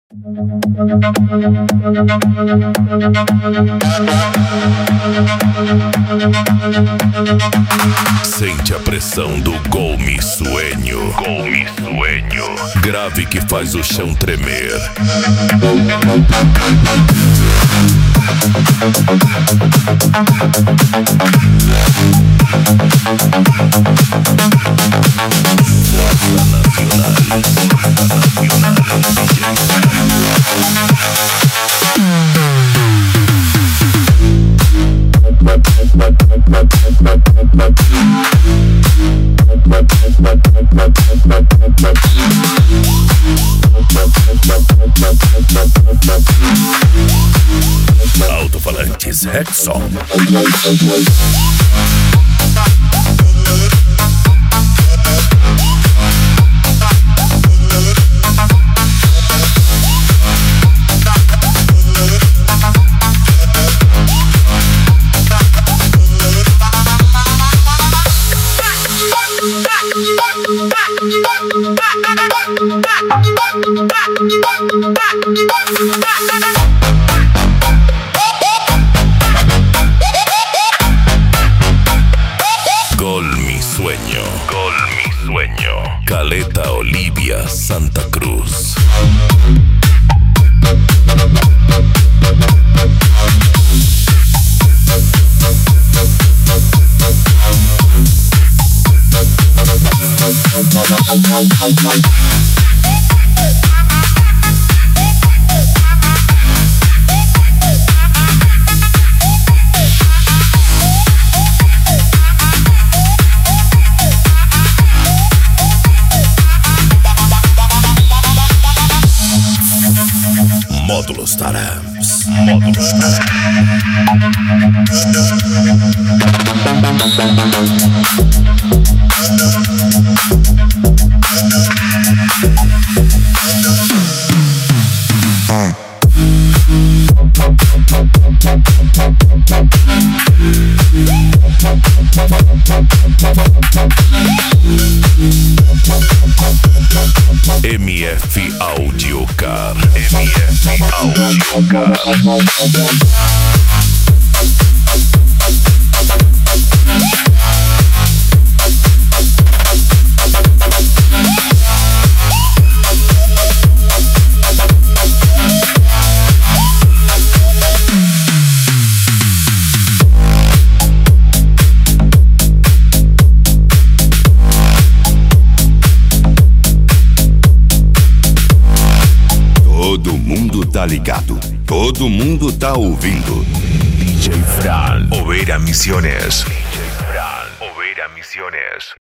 Sente a pressão do Gol Mi Sueño. Gol Mi Sueño. Grave que faz o chão tremer. Alto-falantes Rexon. Gol Mi Sueño. Gol Mi Sueño. Caleta Olivia, Santa Cruz. Módulos Tarams. Módulos Tarams. MF Audiocar. MF Audiocar. Todo mundo tá ligado, todo mundo tá ouvindo. DJ Fran, Oveira Misiones. DJ Fran, Oveira Misiones.